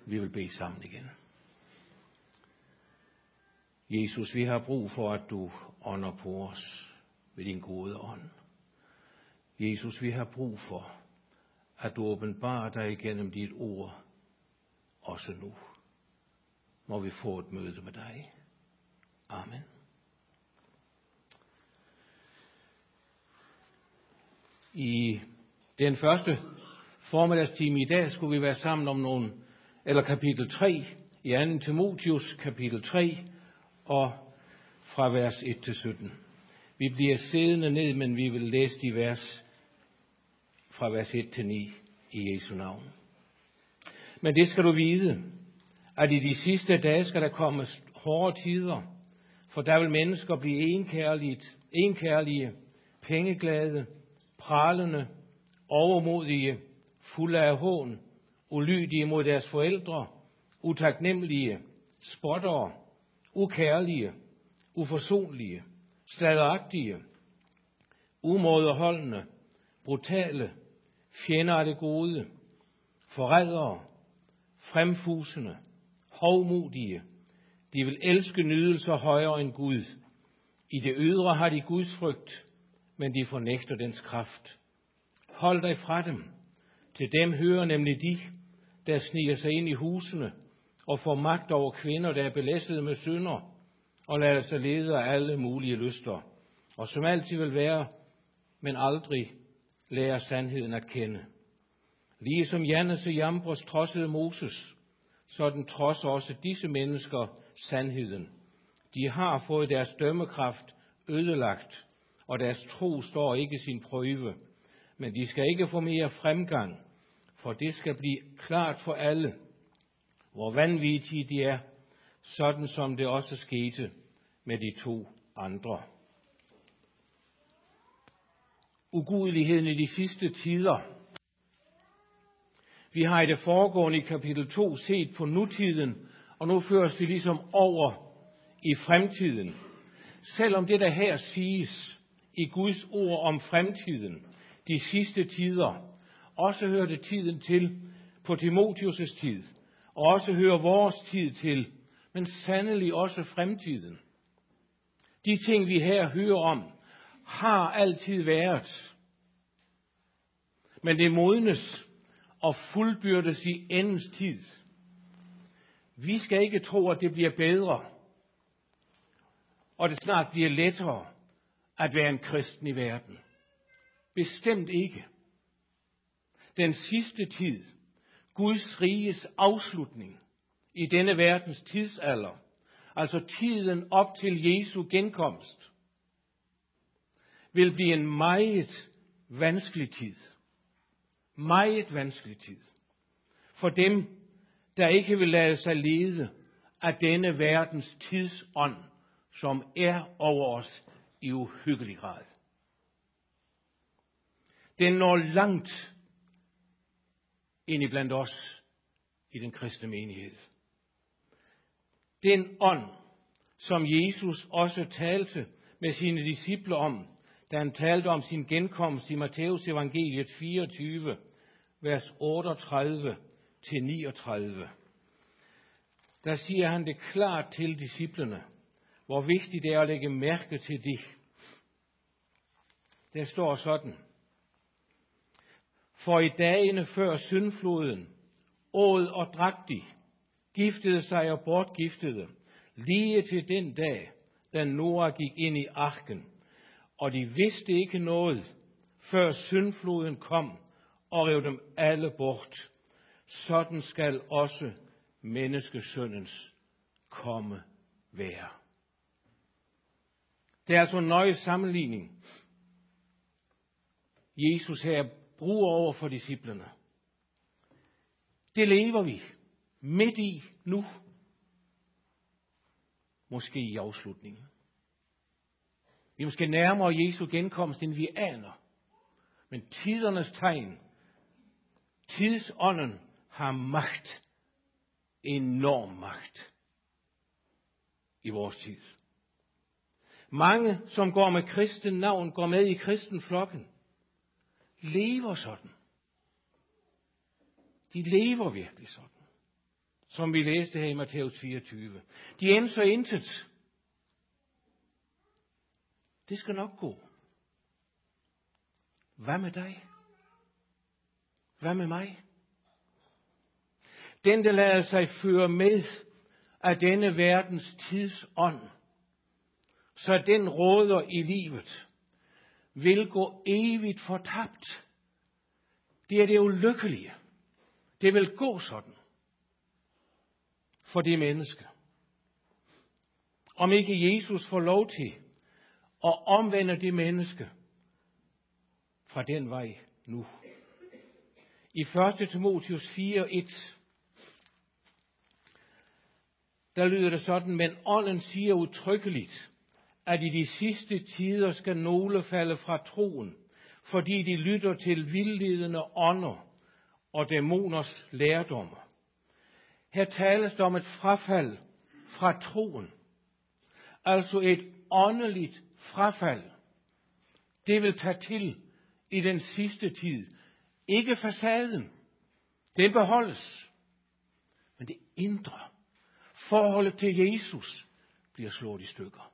Vi vil bede sammen igen. Jesus, vi har brug for, at du ånder på os ved din gode ånd. Jesus, vi har brug for, at du åbenbarer dig igennem dit ord, også nu, når vi får et møde med dig. Amen. I den første formiddagstime i dag skulle vi være sammen om kapitel 3 i 2. Timotheus, kapitel 3, og fra vers 1-17. Vi bliver siddende ned, men vi vil læse de vers fra vers 1-9 i Jesu navn. Men det skal du vide, at i de sidste dage skal der komme hårde tider, for der vil mennesker blive enkærlige, pengeglade, pralende, overmodige, fulde af hån, ulydige mod deres forældre, utaknemmelige, spottere, ukærlige, uforsonlige, sladderagtige, umådeholdende, brutale, fjender af det gode, forrædere, fremfusende, hovmodige. De vil elske nydelser højere end Gud. I det ydre har de Guds frygt, men de fornægter dens kraft. Hold dig fra dem. Til dem hører nemlig de, der sniger sig ind i husene og får magt over kvinder, der er belæsset med synder og lader sig lede af alle mulige lyster, og som altid vil være, men aldrig lærer sandheden at kende. Ligesom Jannes og Jambres trodsede Moses, sådan trodser også disse mennesker sandheden. De har fået deres dømmekraft ødelagt, og deres tro står ikke sin prøve. Men de skal ikke få mere fremgang, for det skal blive klart for alle, hvor vanvittige de er, sådan som det også skete med de 2 andre. Ugudeligheden i de sidste tider. Vi har i det foregående i kapitel 2 set på nutiden, og nu føres vi ligesom over i fremtiden. Selvom det, der her siges i Guds ord om fremtiden, de sidste tider, også hørte tiden til på Timotheus' tid, og også hører vores tid til, men sandelig også fremtiden. De ting, vi her hører om, har altid været, men det modnes og fuldbyrdes i endens tid. Vi skal ikke tro, at det bliver bedre, og det snart bliver lettere at være en kristen i verden. Bestemt ikke. Den sidste tid, Guds riges afslutning i denne verdens tidsalder, altså tiden op til Jesu genkomst, vil blive en meget vanskelig tid. Meget vanskelig tid. For dem, der ikke vil lade sig lede af denne verdens tidsånd, som er over os i uhyggelig grad. Den når langt ind i blandt os i den kristne menighed. Den ånd, som Jesus også talte med sine disciple om, da han talte om sin genkomst i Matthæus evangeliet 24, vers 38-39. Der siger han det klart til disciplene, hvor vigtigt det er at lægge mærke til det. Der står sådan: For i dagene før syndfloden, åd og drak de, giftede sig og bortgiftede, lige til den dag, da Noah gik ind i arken, og de vidste ikke noget, før syndfloden kom og rev dem alle bort. Sådan skal også menneskesønnens komme være. Det er altså en nøje sammenligning, Jesus her bruger over for disciplene. Det lever vi midt i nu. Måske i afslutningen. Vi er måske nærmere Jesu genkomst, end vi aner. Men tidernes tegn, tidsånden har magt, enorm magt i vores tid. Mange, som går med kristen navn, går med i kristenflokken, lever sådan. De lever virkelig sådan. som vi læste her i Matthæus 24. De ændser intet. Det skal nok gå. Hvad med dig? Hvad med mig? Den, der lader sig føre med af denne verdens tidsånd, så den råder i livet, vil gå evigt fortabt. Det er det ulykkelige. Det vil gå sådan for det menneske. Om ikke Jesus får lov til at omvende det menneske fra den vej nu. I 1. Timotheus 4:1, der lyder det sådan: men ånden siger udtrykkeligt, at i de sidste tider skal nogle falde fra troen, fordi de lytter til vildledende ånder og dæmoners lærdommer. Her tales der om et frafald fra troen, altså et åndeligt frafald. Det vil tage til i den sidste tid. Ikke facaden, den beholdes, men det indre, forholdet til Jesus, bliver slået i stykker.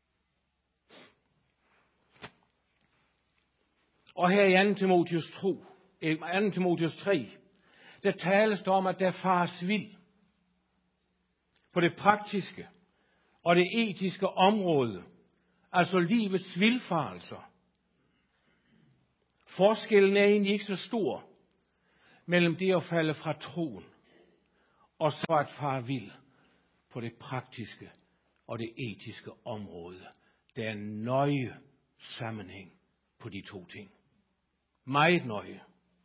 Og her i 2. Timotheus 3, der tales der om, at der fares vild på det praktiske og det etiske område, altså livets vildfarelser. Forskellen er egentlig ikke så stor mellem det at falde fra troen og så at fare vild på det praktiske og det etiske område. Der er nøje sammenhæng på de to ting. Meget nøje.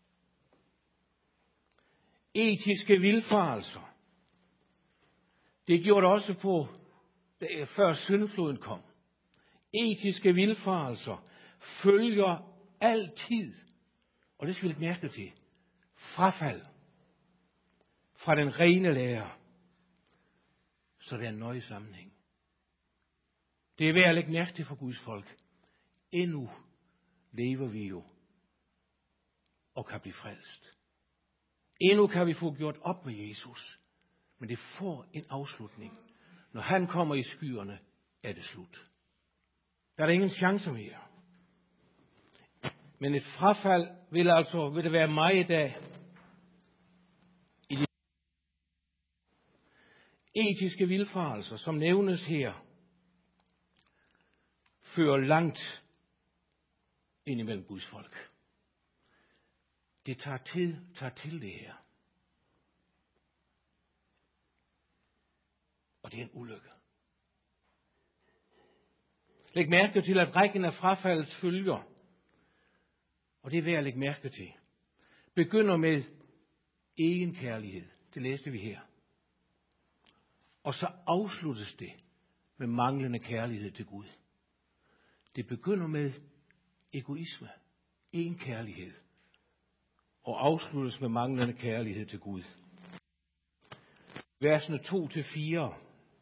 Etiske vildfarelser. Det gjorde det også før syndfloden kom. Etiske vildfarelser følger altid, og det skal vi lægge mærke til, frafald fra den rene lære. Så der er en nøje sammenhæng. Det er værd at lægge mærke til for Guds folk. Endnu lever vi jo og kan blive frelst. Endnu kan vi få gjort op med Jesus. Men det får en afslutning. Når han kommer i skyerne, er det slut. Der er der ingen chance mere. Men et frafald vil det være meget af i de etiske vildfarelser, som nævnes her, fører langt ind imellem Guds folk. Det tager til det her. Og det er en ulykke. Læg mærke til, at rækken af frafaldets følger, og det er værd at lægge mærke til, begynder med egen kærlighed. Det læste vi her. Og så afsluttes det med manglende kærlighed til Gud. Det begynder med egoisme, egen kærlighed, og afsluttes med manglende kærlighed til Gud. Versene 2-4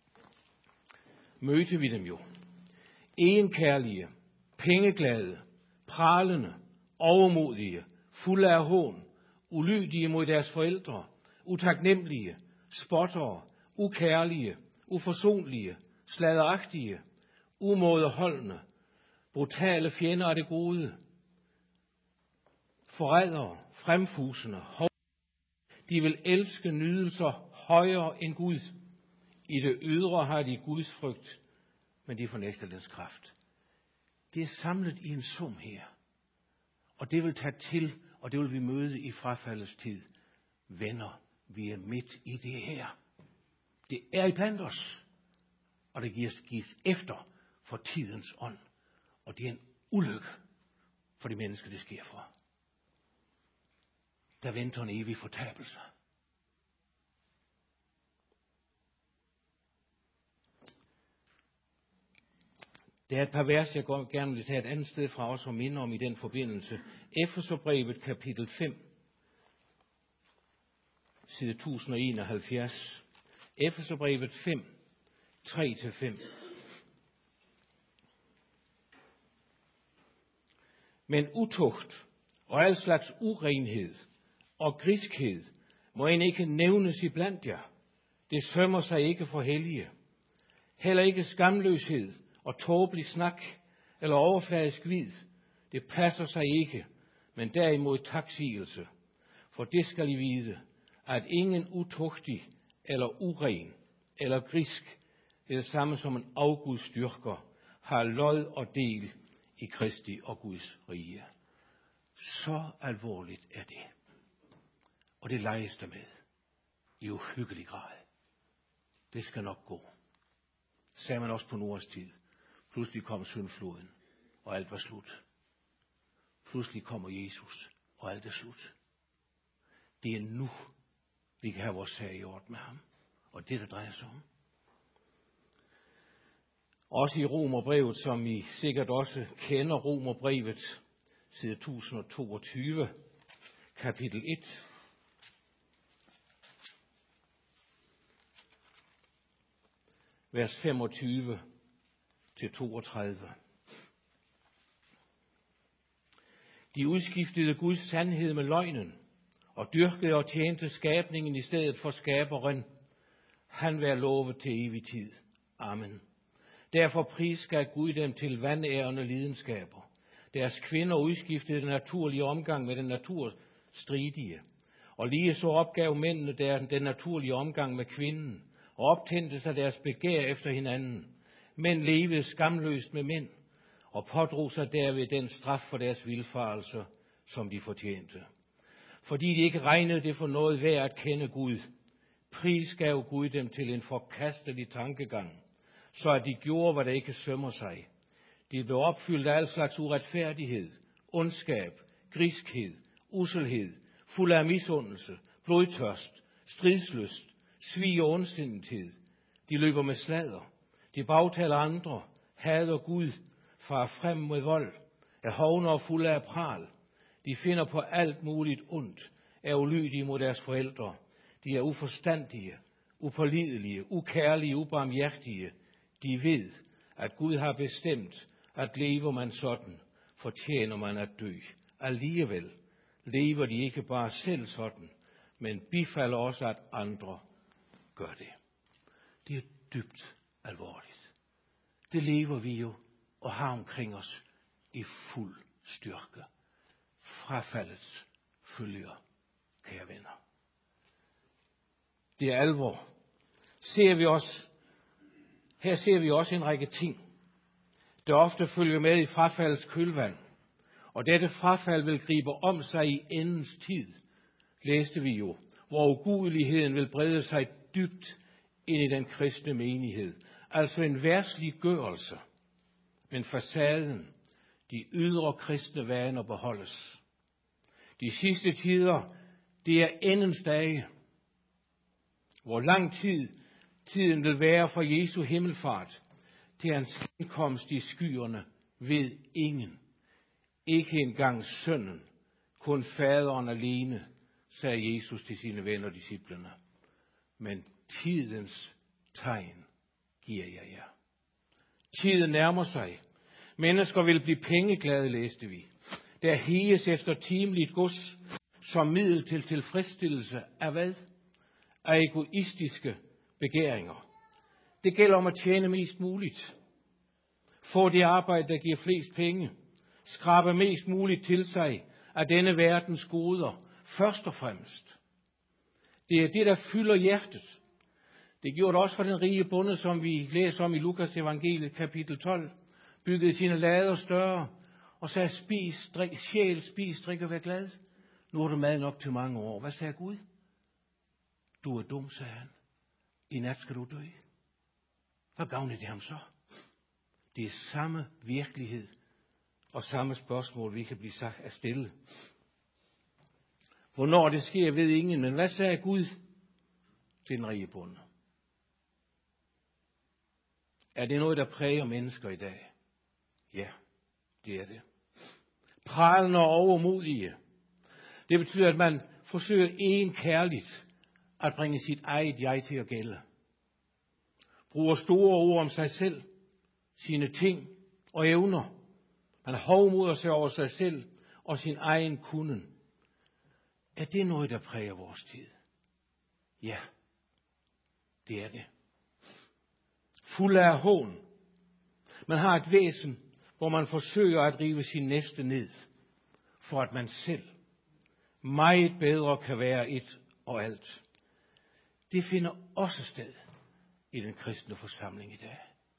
mødte vi dem jo. Egenkærlige, pengeglade, pralende, overmodige, fulde af hån, ulydige mod deres forældre, utaknemmelige, spottere, ukærlige, uforsonlige, sladderagtige, umådeholdne, brutale fjender af det gode, forrædere, fremfusende, de vil elske nydelser højere end Gud. I det ydre har de Guds frygt, men de fornægter dens kraft. Det er samlet i en sum her. Og det vil tage til, og det vil vi møde i frafaldets tid. Venner, vi er midt i det her. Det er iblandt os, og det gives efter for tidens ånd. Og det er en ulykke for de mennesker, det sker for. Der venter en evig fortabelse. Der er et par vers, jeg gerne vil tage et andet sted fra os og minde om i den forbindelse. Efeserbrevet kapitel 5, side 1071. Efeserbrevet 5, 3-5. Men utugt og al slags urenhed og griskhed må end ikke nævnes iblandt jer, Det sømmer sig ikke for hellige. Heller ikke skamløshed og tåbelig snak eller overfladisk vid. Det passer sig ikke, men derimod taksigelse. For det skal I vide, at ingen utugtig eller uren eller grisk, det er det samme som en afgudstyrker, har lod og del i Kristi og Guds rige. Så alvorligt er det. Og det leges der med i uhyggelig grad. Det skal nok gå. Sagde man også på Noahs tid. Pludselig kom syndfloden, og alt var slut. Pludselig kommer Jesus, og alt er slut. Det er nu, vi kan have vores sag i orden med ham. Og det drejer sig om. Også i Romerbrevet, som I sikkert også kender, Romerbrevet, side 1022, kapitel 1. Vers 25 til 32. De udskiftede Guds sandhed med løgnen, og dyrkede og tjente skabningen i stedet for skaberen. Han være lovet til evig tid. Amen. Derfor prisgav Gud dem til vandærende lidenskaber. Deres kvinder udskiftede den naturlige omgang med den naturstridige, og lige så opgav mændene den naturlige omgang med kvinden, og optændte sig deres begær efter hinanden. Mænd levede skamløst med mænd, og pådrog sig derved den straf for deres vildfarelser, som de fortjente. Fordi de ikke regnede det for noget værd at kende Gud, prisgav Gud dem til en forkastelig tankegang, så at de gjorde, hvad der ikke sømmer sig. De blev opfyldt af al slags uretfærdighed, ondskab, griskhed, usselhed, fuld af misundelse, blodtørst, stridslyst, svig og ondsindighed. De løber med sladder, de bagtaler andre, hader Gud, farer frem med vold, er hovne og fulde af pral. De finder på alt muligt ondt, er ulydige mod deres forældre. De er uforstandige, upålidelige, ukærlige, ubarmhjertige. De ved, at Gud har bestemt, at lever man sådan, fortjener man at dø. Alligevel lever de ikke bare selv sådan, men bifalder også, at andre gør det. Det er dybt alvorligt. Det lever vi jo og har omkring os i fuld styrke. Frafaldets følger, kære venner. Det er alvor. Her ser vi også en række ting, der ofte følger med i frafaldets kølvand. Og dette frafald vil gribe om sig i endens tid, læste vi jo, hvor ugudeligheden vil brede sig dybt ind i den kristne menighed. Altså en verdsliggørelse, men facaden, de ydre kristne vaner beholdes. De sidste tider, det er endens dage, hvor lang tiden vil være fra Jesu himmelfart til hans indkomst i skyerne, ved ingen. Ikke engang sønnen, kun faderen alene, sagde Jesus til sine venner og disciplene. Men tidens tegn giver jeg jer. Tiden nærmer sig. Mennesker vil blive pengeglade, læste vi. Der higes efter timeligt gods som middel til tilfredsstillelse af hvad? Af egoistiske begæringer. Det gælder om at tjene mest muligt. Få det arbejde, der giver flest penge. Skrabe mest muligt til sig af denne verdens goder, først og fremmest. Det er det, der fylder hjertet. Det gjorde det også for den rige bonde, som vi læser om i Lukas evangeliet, kapitel 12. Byggede sine lader større og sagde, spis, drik, sjæl, spis, drik og vær glad. Nu er der mad nok til mange år. Hvad sagde Gud? Du er dum, sagde han. I nat skal du dø. Hvad gavnede det ham så? Det er samme virkelighed og samme spørgsmål, vi kan blive sagt at stille. Hvornår det sker, ved ingen, men hvad sagde Gud til den rige bonde? Er det noget, der præger mennesker i dag? Ja, det er det. Pralende og overmodige. Det betyder, at man forsøger kærligt at bringe sit eget jeg til at gælde. Bruger store ord om sig selv, sine ting og evner. Man hovmoder sig over sig selv og sin egen kunden. Er det noget, der præger vores tid? Ja, Det er det. Fuld af hån. Man har et væsen, hvor man forsøger at rive sin næste ned, for at man selv meget bedre kan være et og alt. Det finder også sted i den kristne forsamling i dag.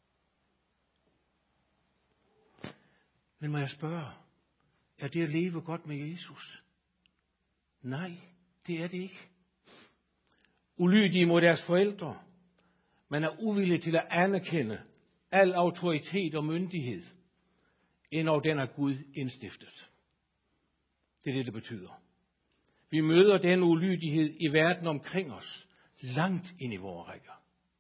Men må jeg spørge, er det at leve godt med Jesus? Nej, det er det ikke. Ulydige mod deres forældre. Man er uvillig til at anerkende al autoritet og myndighed, endnu den er Gud indstiftet. Det er det, det betyder. Vi møder den ulydighed i verden omkring os, langt ind i vores rækker.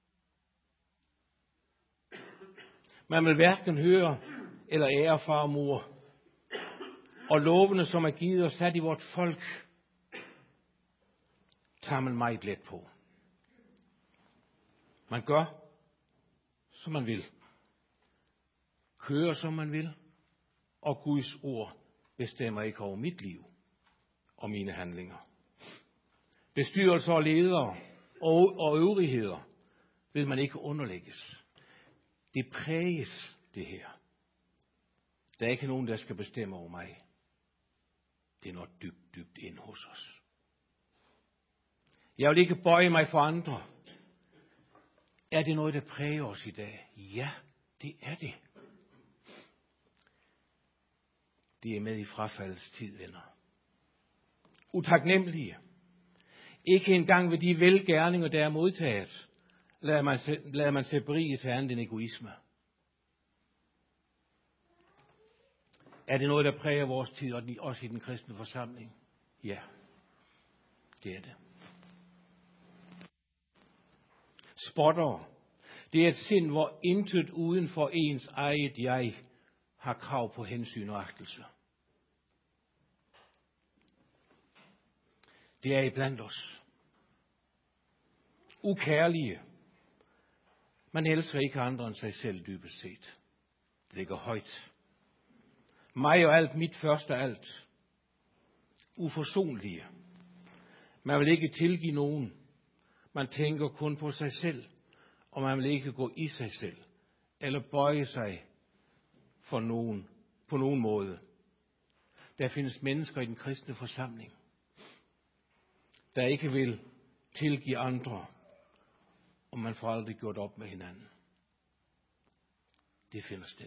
Man vil hverken høre eller ære far og mor, og lovene, som er givet og sat i vort folk, tager man meget let på. Man gør, som man vil. Kører, som man vil. Og Guds ord bestemmer ikke over mit liv og mine handlinger. Bestyrelser og ledere og øvrigheder vil man ikke underlægges. Det præges, det her. Der er ikke nogen, der skal bestemme over mig. Det er noget dybt, dybt ind hos os. Jeg vil ikke bøje mig for andre. Er det noget, der præger os i dag? Ja, det er det. Det er med i frafaldets tid, venner. Utaknemmelige. Ikke engang ved de velgerninger, der er modtaget, lader man sig berige til andet end egoisme. Er det noget, der præger vores tid, og også i den kristne forsamling? Ja, det er det. Spotter. Det er et sind, hvor intet uden for ens eget jeg har krav på hensyn og agtelse. Det er iblandt os. Ukærlige. Man elsker ikke andre end sig selv dybest set. Det ligger højt. Mig og alt, mit første alt. Uforsonlige. Man vil ikke tilgive nogen. Man tænker kun på sig selv, og man vil ikke gå i sig selv, eller bøje sig for nogen, på nogen måde. Der findes mennesker i den kristne forsamling, der ikke vil tilgive andre, og man får aldrig gjort op med hinanden. Det finder sted.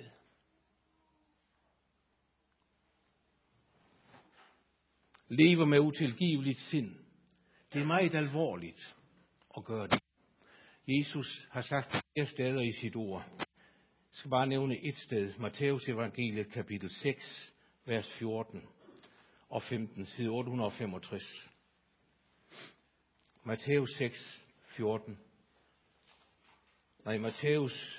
Lever med utilgiveligt sind. Det er meget alvorligt at gøre det. Jesus har sagt flere steder i sit ord. Jeg skal bare nævne et sted. Matteus evangeliet kapitel 6, vers 14 og 15, side 865. Matteus 6, 14. Matteus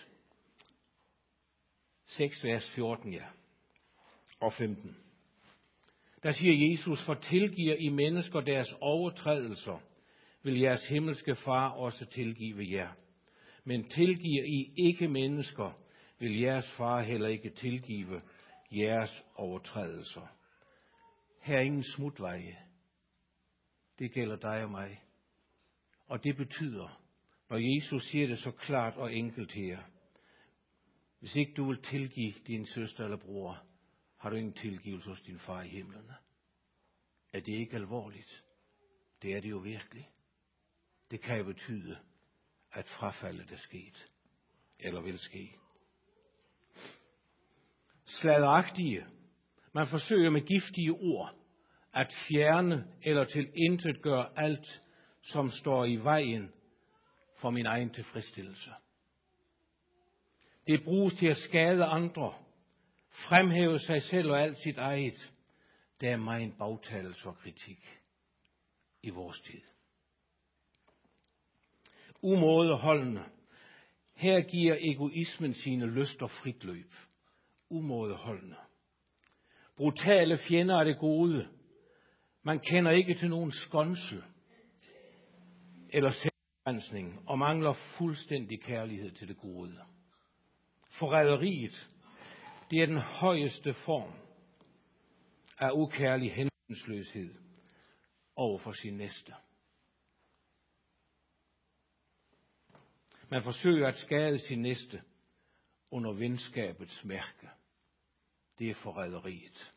6, vers 14, ja. Og 15. Der siger Jesus, for tilgiver I mennesker deres overtrædelser, vil jeres himmelske far også tilgive jer. Men tilgiver I ikke mennesker, vil jeres far heller ikke tilgive jeres overtrædelser. Her er ingen smutveje. Det gælder dig og mig. Og det betyder, når Jesus siger det så klart og enkelt her, hvis ikke du vil tilgive din søster eller bror, har du ingen tilgivelse hos din far i himlene. Er det ikke alvorligt? Det er det jo virkelig. Det kan jo betyde, at frafaldet er sket, eller vil ske. Sladderagtige. Man forsøger med giftige ord at fjerne eller til intet gøre alt, som står i vejen for min egen tilfredsstillelse. Det bruges til at skade andre, fremhæve sig selv og alt sit eget. Der er meget bagtalelse og kritik i vores tid. Umådeholdende. Her giver egoismen sine lyster frit løb. Umådeholdende. Brutale fjender af det gode. Man kender ikke til nogen skånsel eller selvbegrænsning og mangler fuldstændig kærlighed til det gode. Forræderiet, det er den højeste form af ukærlig hensynsløshed over for sin næste. Man forsøger at skade sin næste under venskabets mærke. Det er forræderiet.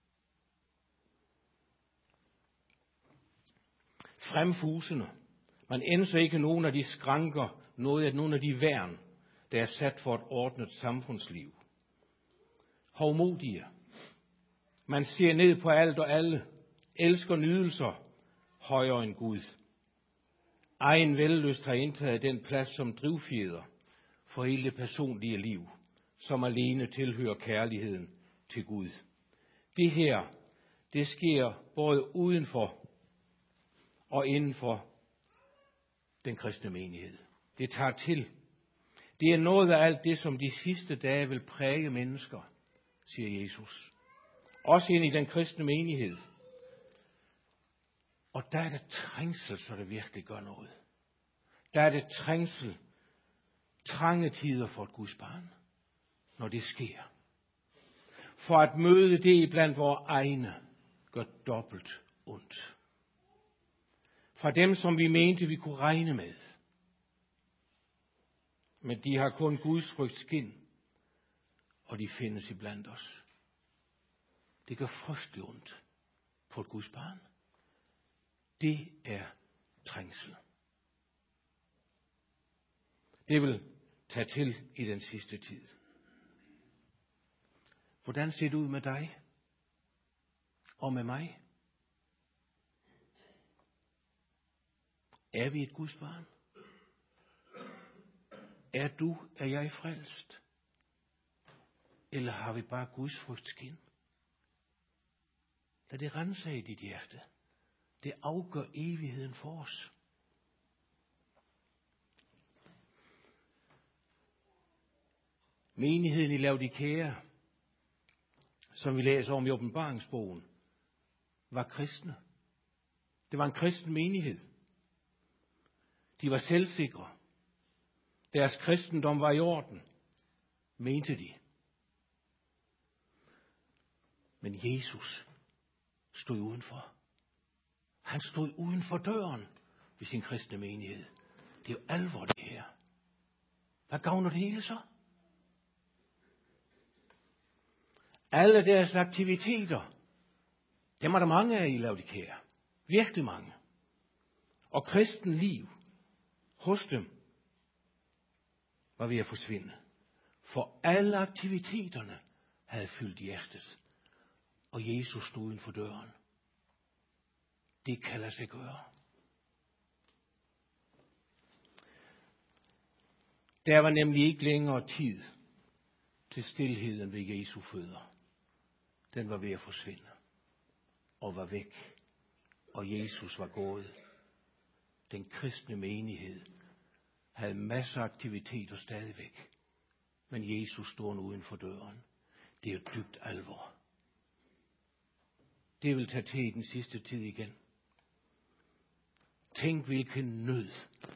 Fremfusende. Man ændrer ikke nogen af de skranker, nogen af de værn, der er sat for et ordnet samfundsliv. Hovmodige. Man ser ned på alt og alle, elsker nydelser højere end Gud. Egen vellyst har indtaget den plads som drivfjeder for hele det personlige liv, som alene tilhører kærligheden til Gud. Det her, det sker både udenfor og indenfor den kristne menighed. Det tager til. Det er noget af alt det, som de sidste dage vil præge mennesker, siger Jesus. Også ind i den kristne menighed. Og der er det trængsel, så det virkelig gør noget. Der er det trængsel, trange tider for et Guds barn, når det sker. For at møde det iblandt vores egne, gør dobbelt ondt. Fra dem, som vi mente, vi kunne regne med. Men de har kun Guds frygt skin, og de findes iblandt os. Det gør frygtelig ondt på et Guds barn. Det er trængsel. Det vil tage til i den sidste tid. Hvordan ser det ud med dig og med mig? Er vi et Guds barn? Er jeg frelst? Eller har vi bare Guds frygt skin? Lad det rense i dit hjerte. Det afgør evigheden for os. Menigheden i Laodikea, som vi læser om i åbenbaringsbogen, var kristne. Det var en kristen menighed. De var selvsikre. Deres kristendom var i orden, mente de. Men Jesus stod udenfor. Han stod uden for døren ved sin kristne menighed. Det er jo alvor det her. Hvad gavner det hele så? Alle deres aktiviteter, dem er der mange af i Laodikea. Virkelig mange. Og kristen liv hos dem var ved at forsvinde. For alle aktiviteterne havde fyldt hjertet. Og Jesus stod uden for døren. Det kan lade sig gøre. Der var nemlig ikke længere tid til stilheden ved Jesu fødder. Den var ved at forsvinde og var væk. Og Jesus var gået. Den kristne menighed havde masser af aktiviteter stadigvæk. Men Jesus stod uden for døren. Det er jo dybt alvor. Det vil tage til i den sidste tid igen. Tænk, hvilken nød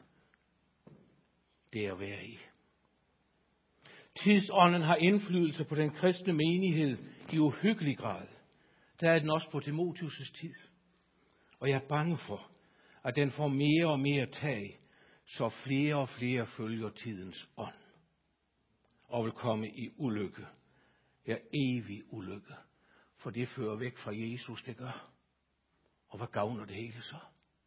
det er at være i. Tidsånden har indflydelse på den kristne menighed i uhyggelig grad. Der er den også på Timotheus' tid. Og jeg er bange for, at den får mere og mere tag, så flere og flere følger tidens ånd. Og vil komme i ulykke. Ja, evig ulykke. For det fører væk fra Jesus, det gør. Og hvad gavner det hele så?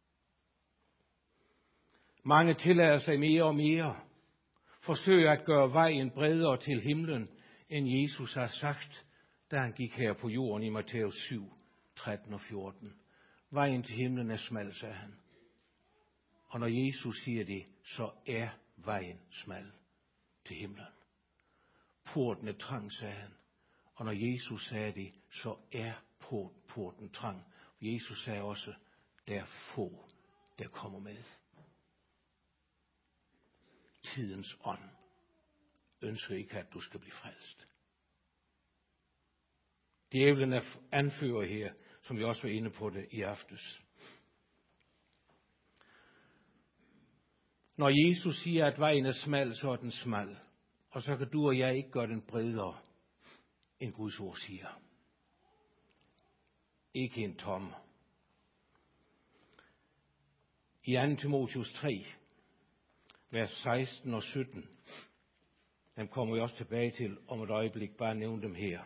Mange tillader sig mere og mere. Forsøger at gøre vejen bredere til himlen, end Jesus har sagt, da han gik her på jorden i Matthæus 7, 13 og 14. Vejen til himlen er smal, sagde han. Og når Jesus siger det, så er vejen smal til himlen. Porten er trang, sagde han. Og når Jesus sagde det, så er porten trang. Jesus sagde også, der er få, der kommer med. Tidens ånd ønsker ikke, at du skal blive frelst. Djævlen er anfører her, som vi også var inde på det i aftes. Når Jesus siger, at vejen er smal, så er den smal. Og så kan du og jeg ikke gøre den bredere, end Guds ord siger. Ikke en tom. I 2. Timotheus 3, vers 16 og 17. Dem kommer vi også tilbage til om et øjeblik, bare nævne dem her.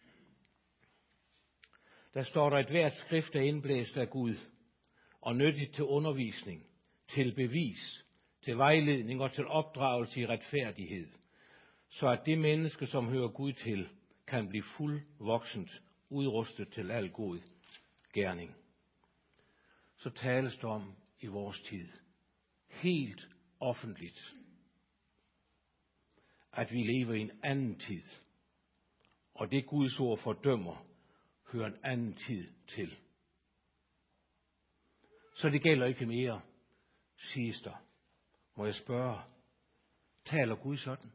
Der står der, at hvert skrift er indblæst af Gud, og nyttigt til undervisning, til bevis, til vejledning og til opdragelse i retfærdighed, så at det menneske, som hører Gud til, kan blive fuldvoksent, udrustet til al god gerning. Så tales der om i vores tid, helt offentligt, at vi lever i en anden tid, og det Guds ord fordømmer, hører en anden tid til. Så det gælder ikke mere, siges der. Må jeg spørge, taler Gud sådan?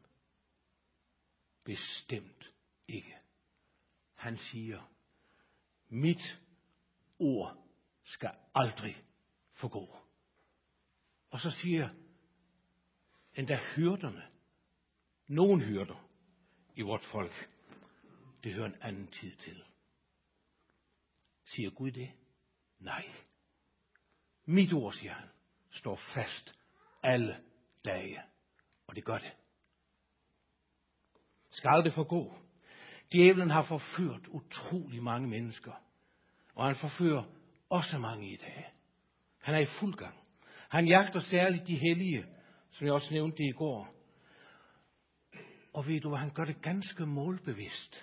Bestemt ikke. Han siger, mit ord skal aldrig forgå. Og så siger endda hyrderne, nogle hyrder i vort folk, det hører en anden tid til. Siger Gud det? Nej. Mit ord, siger han, står fast alle dage. Og det gør det. Skal aldrig forgå. Djævlen har forført utrolig mange mennesker. Og han forfører også mange i dag. Han er i fuld gang. Han jagter særligt de hellige, som jeg også nævnte i går. Og ved du, han gør det ganske målbevidst.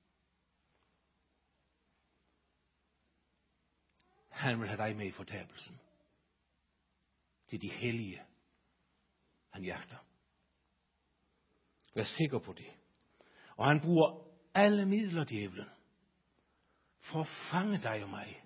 Han vil have dig med i fortabelsen. Det er de hellige, han jagter. Vær sikker på det. Og han bruger alle midler, djævlen, for at fange dig og mig.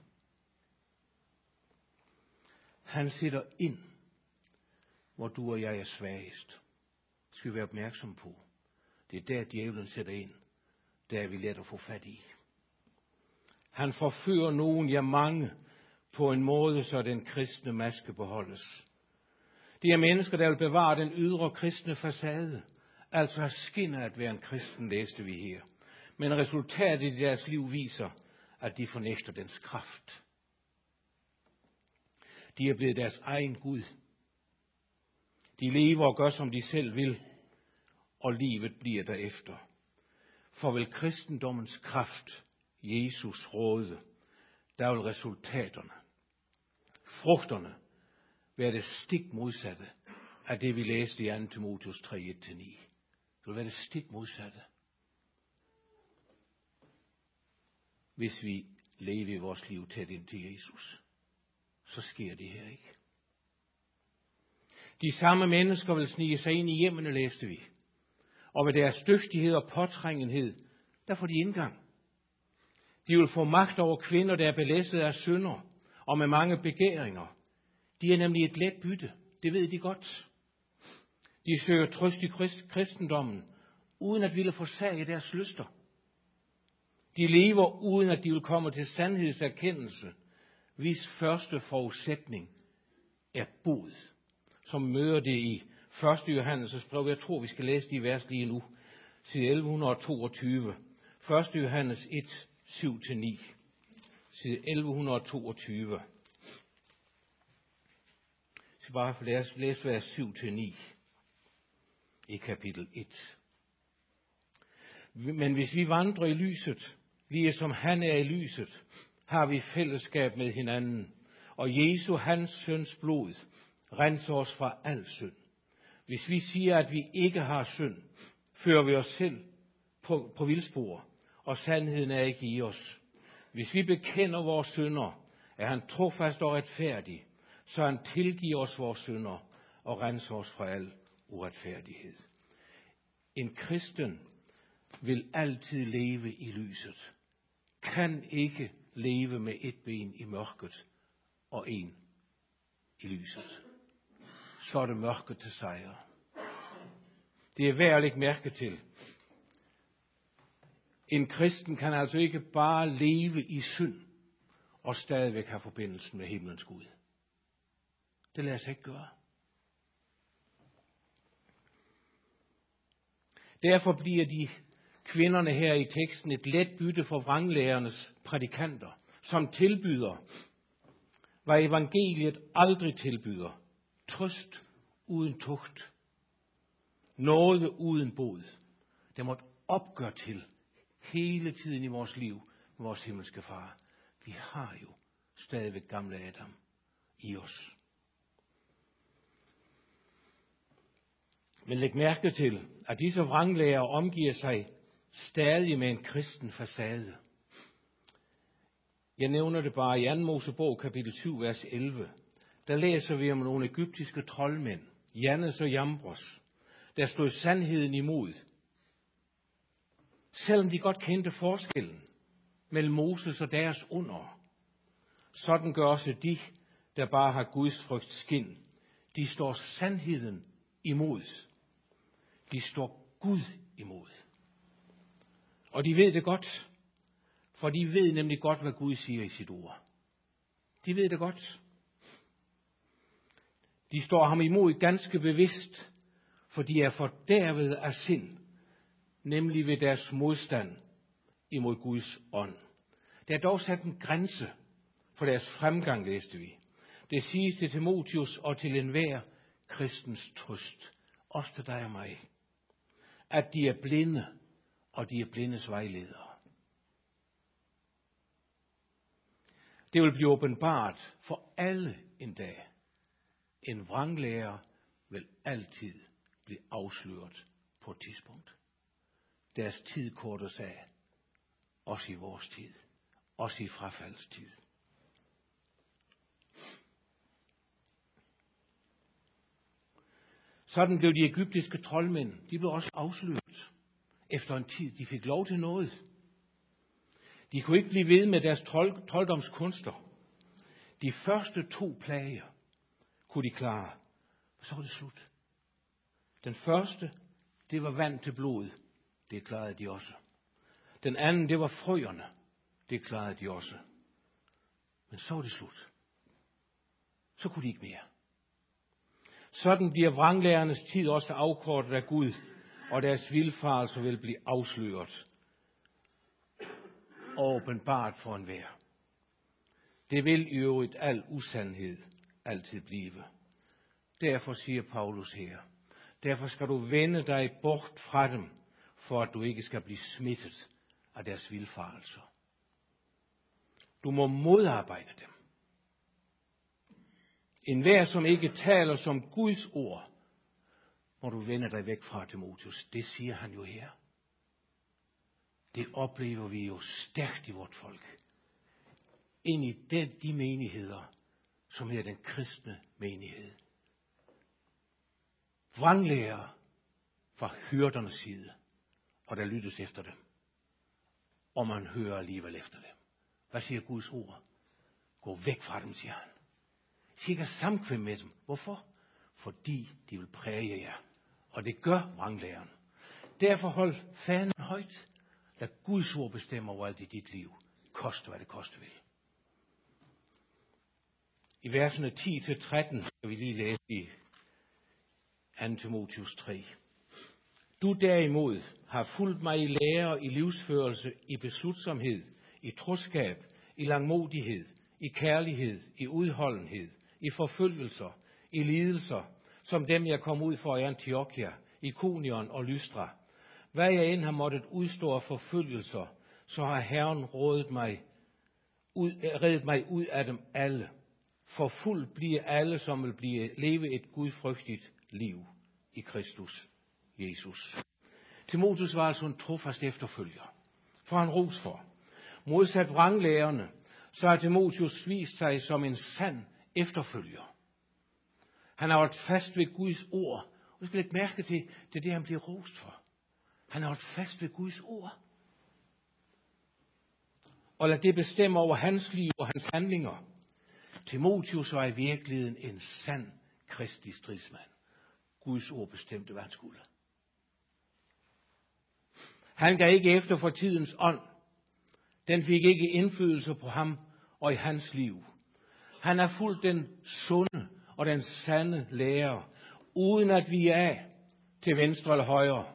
Han sætter ind, hvor du og jeg er svagest. Det skal vi være opmærksom på. Det er der, djævlen sætter ind. Der er vi let at få fat i. Han forfører nogen, ja mange, på en måde, så den kristne maske beholdes. Det er mennesker, der vil bevare den ydre kristne facade, altså har skin af at være en kristen, læste vi her. Men resultatet i deres liv viser, at de fornægter dens kraft. De er blevet deres egen Gud. De lever og gør, som de selv vil, og livet bliver derefter. For vil kristendommens kraft, Jesus råde, der vil resultaterne, frugterne, være det stik modsatte af det, vi læste i 2. Timotheus 3, 1-9. Det vil være det stik modsatte, hvis vi lever i vores liv tæt ind til Jesus. Så sker det her ikke. De samme mennesker vil snige sig ind i hjemmene, læste vi. Og ved deres dygtighed og påtrængenhed, der får de indgang. De vil få magt over kvinder, der er belæsset af synder og med mange begæringer. De er nemlig et let bytte. Det ved de godt. De søger trøst i kristendommen, uden at ville forsage deres lyster. De lever, uden at de vil komme til sandhedserkendelse, hvis første forudsætning er bod. Som møder det i 1. Johannes' brev. Jeg tror, vi skal læse de vers lige nu. Side 1122. 1. Johannes 1, 7-9. Side 1122. Jeg skal bare læse vers 7-9 i kapitel 1. Men hvis vi vandrer i lyset, lige som han er i lyset, har vi fællesskab med hinanden, og Jesu, hans søns blod, renser os fra al synd. Hvis vi siger, at vi ikke har synd, fører vi os selv på vildspor, og sandheden er ikke i os. Hvis vi bekender vores synder, er han trofast og retfærdig, så han tilgiver os vores synder og renser os fra al uretfærdighed. En kristen vil altid leve i lyset, kan ikke leve med et ben i mørket og en i lyset. Så er det mørket til sejr. Det er værd at lægge mærke til. En kristen kan altså ikke bare leve i synd og stadigvæk have forbindelsen med himlens Gud. Det lader sig ikke gøre. Derfor bliver de kvinderne her i teksten et let bytte for vranglærernes prædikanter, som tilbyder, hvad evangeliet aldrig tilbyder, trøst uden tugt. Nåde uden bod. Der måtte opgøre til hele tiden i vores liv med vores himmelske far. Vi har jo stadigvæk gamle Adam i os. Men læg mærke til, at disse vranglærer omgiver sig stadig med en kristen facade. Jeg nævner det bare i 2. Mosebog, kapitel 7, vers 11. Der læser vi om nogle egyptiske troldmænd, Jannes og Jambres, der stod sandheden imod. Selvom de godt kendte forskellen mellem Moses og deres under. Sådan gør også de, der bare har Guds frygt skin. De står sandheden imod. De står Gud imod. Og de ved det godt, for de ved nemlig godt, hvad Gud siger i sit ord. De ved det godt. De står ham imod ganske bevidst, for de er fordærvet af sind, nemlig ved deres modstand imod Guds ånd. Der er dog sat en grænse for deres fremgang, læste vi. Det siges til Timotheus og til enhver kristens trøst, også til dig og mig, at de er blinde, og de er blindes vejledere. Det vil blive åbenbart for alle en dag. En vranglærer vil altid blive afsløret på et tidspunkt. Deres tid kortes af, også i vores tid, også i frafaldstid. Sådan blev de egyptiske troldmænd, de blev også afsløret efter en tid. De fik lov til noget. De kunne ikke blive ved med deres trolddomskunster. De første 2 plager kunne de klare. Så var det slut. Den første, det var vand til blod. Det klarede de også. Den anden, det var frøerne. Det klarede de også. Men så var det slut. Så kunne de ikke mere. Sådan bliver vranglærernes tid også afkortet af Gud, og deres vildfarelser vil blive afsløret og åbenbart for enhver. Det vil i øvrigt al usandhed altid blive. Derfor siger Paulus her, derfor skal du vende dig bort fra dem, for at du ikke skal blive smittet af deres vildfarelser. Du må modarbejde dem. Enhver, som ikke taler som Guds ord, må du vende dig væk fra, Timotheus. Det siger han jo her. Det oplever vi jo stærkt i vort folk. Ind i de menigheder, som er den kristne menighed. Vranglærer fra hyrdernes side, og der lyttes efter dem. Og man hører alligevel efter dem. Hvad siger Guds ord? Gå væk fra dem, siger han. Sikke samkvem med dem. Hvorfor? Fordi de vil præge jer. Og det gør vranglæren. Derfor hold fanen højt. Lad Guds ord bestemme over alt i dit liv. Koste hvad det koste vil. I versene 10-13 skal vi lige læse i 2. Timotheus 3. Du derimod har fulgt mig i lære, i livsførelse, i beslutsomhed, i troskab, i langmodighed, i kærlighed, i udholdenhed, i forfølgelser, i lidelser, som dem jeg kom ud for i Antiochia, Ikonion og Lystra. Hvad jeg end har måttet udstå af forfølgelser, så har Herren reddet mig ud af dem alle. For fuld bliver alle, som vil leve et gudfrygtigt liv i Kristus Jesus. Timotheus var altså en trofast efterfølger, for han ros for. Modsat vranglærerne, så har Timotheus vist sig som en sand efterfølger. Han har holdt fast ved Guds ord. Og skal lægge mærke til, det han bliver rost for. Han har holdt fast ved Guds ord. Og lad det bestemme over hans liv og hans handlinger. Timotheus var i virkeligheden en sand kristelig stridsmand. Guds ord bestemte, hvad han skulle. Han gav ikke efter for tidens ånd. Den fik ikke indflydelse på ham og i hans liv. Han har fulgt den sunde og den sande lære, uden at vi er til venstre eller højre.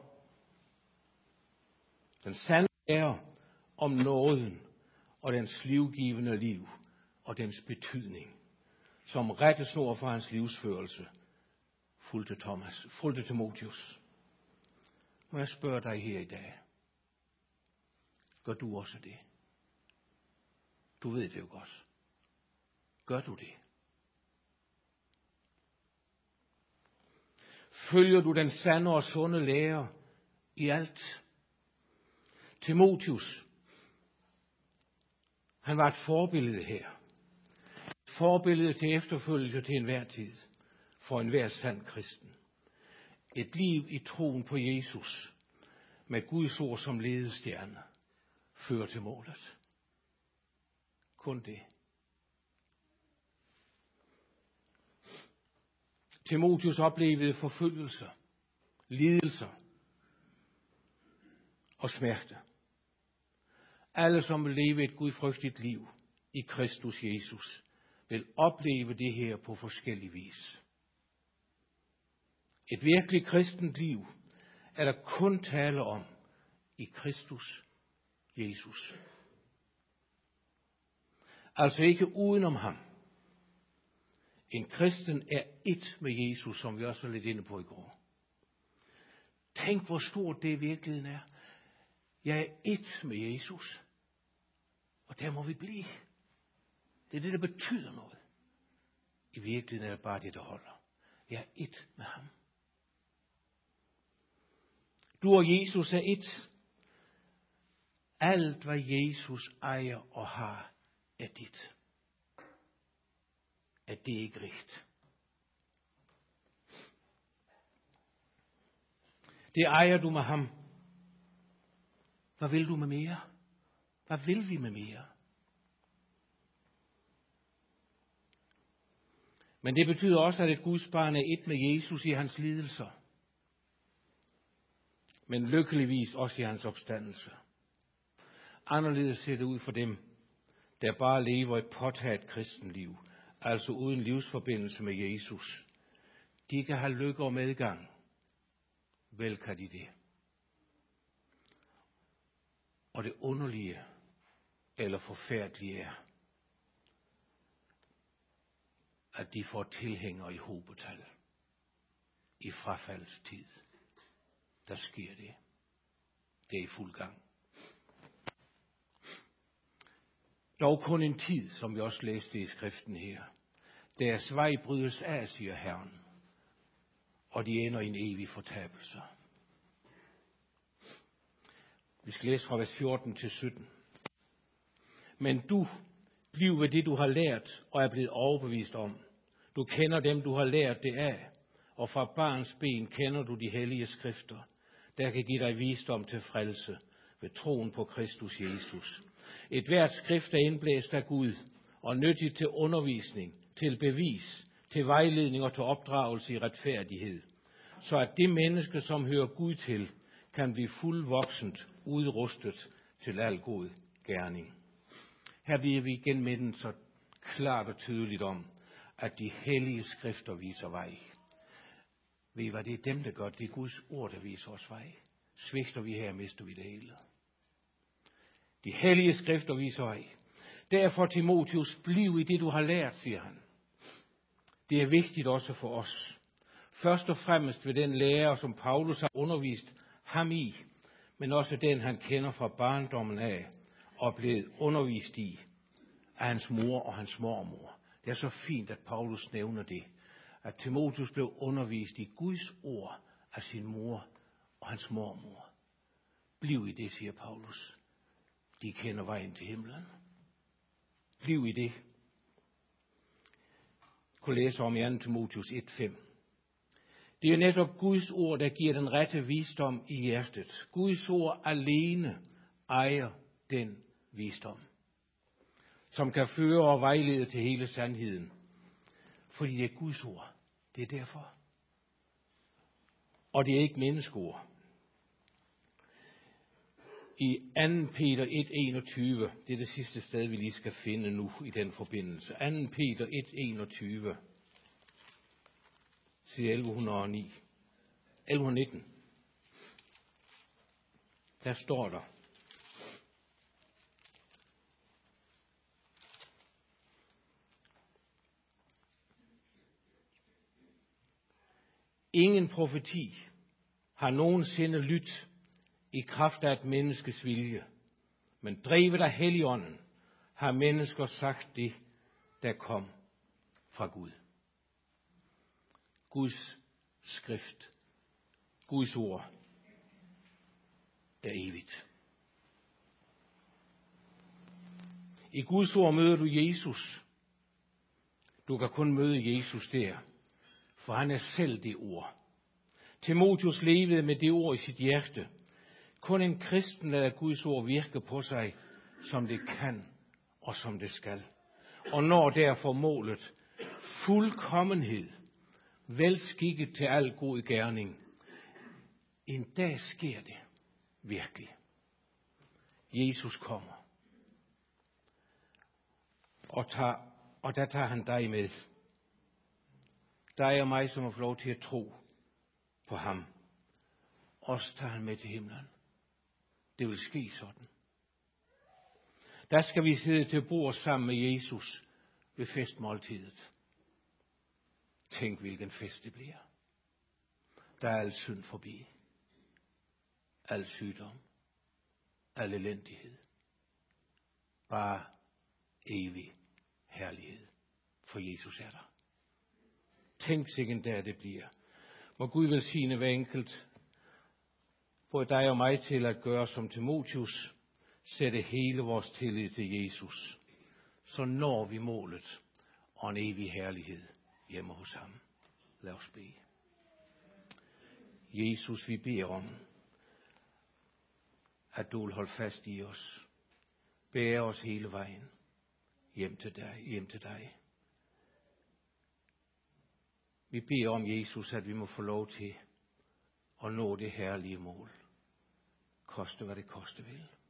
Den sande lære om nåden og dens livgivende liv og dens betydning, som rettesnor for hans livsførelse, fulgte Timotheus. Må jeg spørge dig her i dag, gør du også det? Du ved det jo godt. Gør du det? Følger du den sande og sunde lære i alt? Timotheus, han var et forbillede her. Et forbillede til efterfølgelse til enhver tid, for enhver sand kristen. Et liv i troen på Jesus, med Guds ord som ledestjerne, fører til målet. Kun det. Timotheus oplevede forfølgelser, lidelser og smerte. Alle, som vil leve et gudfrygtigt liv i Kristus Jesus, vil opleve det her på forskellig vis. Et virkelig kristent liv er der kun tale om i Kristus Jesus. Altså ikke udenom ham. En kristen er ét med Jesus, som vi også var lidt inde på i går. Tænk, hvor stort det i virkeligheden er. Jeg er ét med Jesus. Og der må vi blive. Det er det, der betyder noget. I virkeligheden er det bare det, der holder. Jeg er ét med ham. Du og Jesus er ét. Alt, hvad Jesus ejer og har, er dit. Er det ikke rigtigt? Det ejer du med ham. Hvad vil du med mere? Hvad vil vi med mere? Men det betyder også, at et Guds barn er ét med Jesus i hans lidelser. Men lykkeligvis også i hans opstandelse. Anderledes ser det ud for dem, der bare lever et påtaget kristenliv, altså uden livsforbindelse med Jesus. De kan have lykke og medgang. Vel kan de det. Og det underlige eller forfærdelige er, at de får tilhængere i hobetal. I frafaldets tid. Der sker det. Det er i fuld gang. Dog kun en tid, som vi også læste i skriften her. Deres vej brydes af, siger Herren, og de ender i en evig fortabelse. Vi skal læse fra vers 14 til 17. Men du, bliv ved det, du har lært og er blevet overbevist om. Du kender dem, du har lært det af, og fra barns ben kender du de hellige skrifter, der kan give dig visdom til frelse ved troen på Kristus Jesus. Et hvert skrift er indblæst af Gud og nyttigt til undervisning, til bevis, til vejledning og til opdragelse i retfærdighed, så at det menneske, som hører Gud til, kan blive fuldvoksent udrustet til al god gerning. Her bliver vi igen mindet så klart og tydeligt om, at de hellige skrifter viser vej. Ved I hvad, det er dem, der gør det. Det er Guds ord, der viser os vej. Svigter vi her, mister vi det hele. De hellige skrifter viser vej. Derfor, Timotheus, bliv i det, du har lært, siger han. Det er vigtigt også for os. Først og fremmest ved den lære, som Paulus har undervist ham i, men også den, han kender fra barndommen af, og blevet undervist i af hans mor og hans mormor. Det er så fint, at Paulus nævner det, at Timotheus blev undervist i Guds ord af sin mor og hans mormor. Bliv i det, siger Paulus. De kender vejen til himlen. Bliv i det. Jeg kunne læse om i 2. Timotheus 1:5. Det er netop Guds ord, der giver den rette visdom i hjertet. Guds ord alene ejer den visdom, som kan føre og vejlede til hele sandheden. Fordi det er Guds ord. Det er derfor. Og det er ikke menneskeord. I 2. Peter 1:21, det er det sidste sted, vi lige skal finde nu i den forbindelse. 2. Peter 1:21, side 1119. Der står der: Ingen profeti har nogensinde lydt i kraft af et menneskes vilje, men drevet af Helligånden har mennesker sagt det, der kom fra Gud. Guds skrift, Guds ord er evigt. I Guds ord møder du Jesus. Du kan kun møde Jesus der, for han er selv det ord. Timotheus levede med det ord i sit hjerte. Kun en kristen lader Guds ord virke på sig, som det kan og som det skal. Og når derfor målet fuldkommenhed, velskikket til al god gerning, en dag sker det virkelig. Jesus kommer. Og der tager han dig med. Dig og mig, som har fået lov til at tro på ham. Os tager han med til himlen. Det vil ske sådan. Der skal vi sidde til bord sammen med Jesus ved festmåltidet. Tænk, hvilken fest det bliver. Der er al synd forbi. Al sygdom. Al elendighed. Bare evig herlighed. For Jesus er der. Tænk sikkert der det bliver. Må Gud velsigne hver enkelt, både dig og mig, til at gøre som Timotheus, sætte hele vores tillid til Jesus. Så når vi målet og en evig herlighed hjemme hos ham. Lad os bede. Jesus, vi beder om, at du vil holde fast i os. Bære os hele vejen hjem til dig. Vi beder om, Jesus, at vi må få lov til at nå det herlige mål. Koste hvad det koste vil.